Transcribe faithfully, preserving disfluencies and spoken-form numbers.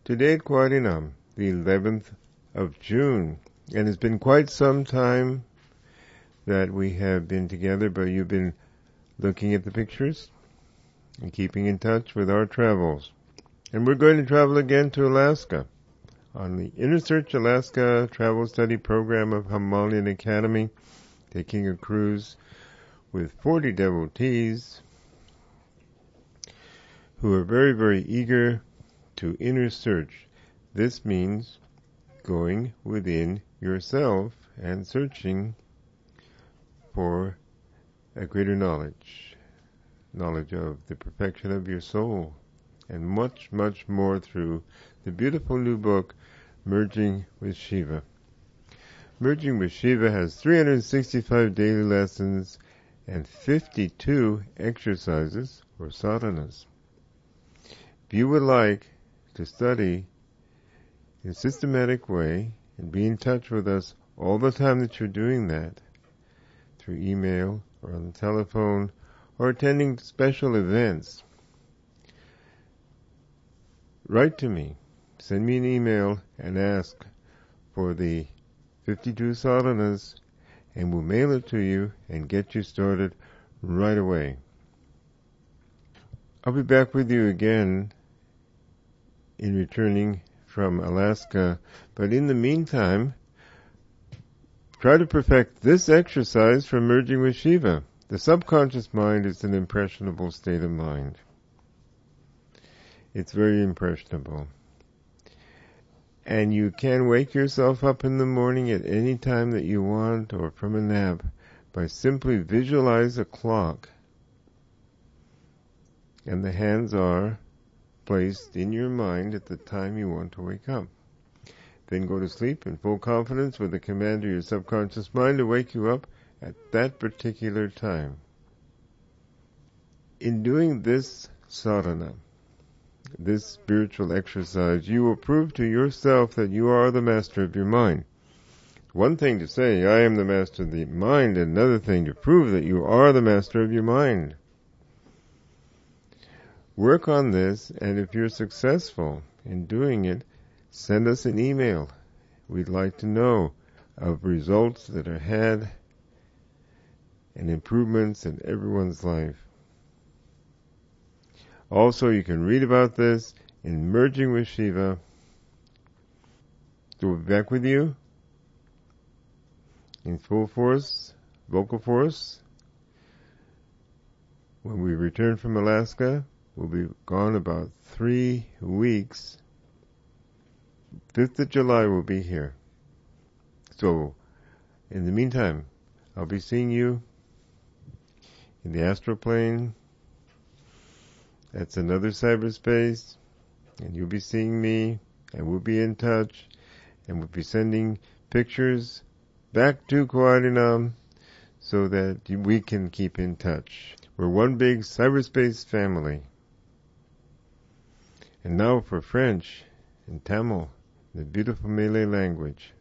Today at Kuarinam, the eleventh of June, and it's been quite some time that we have been together, but you've been looking at the pictures and keeping in touch with our travels. And we're going to travel again to Alaska on the Inner Search Alaska Travel Study Program of Himalayan Academy, taking a cruise with forty devotees who are very, very eager to inner search. This means going within yourself and searching for a greater knowledge, knowledge of the perfection of your soul, and much, much more through the beautiful new book, Merging with Shiva. Merging with Shiva has three hundred sixty-five daily lessons and fifty-two exercises or sadhanas. If you would like to study in a systematic way and be in touch with us all the time that you're doing that, through email or on the telephone or attending special events, write to me. Send me an email and ask for the fifty-two sadhanas, and we'll mail it to you and get you started right away. I'll be back with you again in returning from Alaska, but in the meantime, try to perfect this exercise for merging with Shiva. The subconscious mind is an impressionable state of mind. It's very impressionable. And you can wake yourself up in the morning at any time that you want or from a nap by simply visualize a clock. And the hands are placed in your mind at the time you want to wake up. Then go to sleep in full confidence with the command of your subconscious mind to wake you up at that particular time. In doing this sadhana, this spiritual exercise, you will prove to yourself that you are the master of your mind. One thing to say, I am the master of the mind, and another thing to prove that you are the master of your mind. Work on this, and if you're successful in doing it, send us an email. We'd like to know of results that are had and improvements in everyone's life. Also, you can read about this in Merging with Shiva. So we'll be back with you in full force, vocal force. When we return from Alaska, we'll be gone about three weeks. fifth of July we'll be here. So, in the meantime, I'll be seeing you in the astral plane. That's another cyberspace, and you'll be seeing me, and we'll be in touch, and we'll be sending pictures back to Kuarinam so that we can keep in touch. We're one big cyberspace family. And now for French and Tamil, the beautiful Malay language.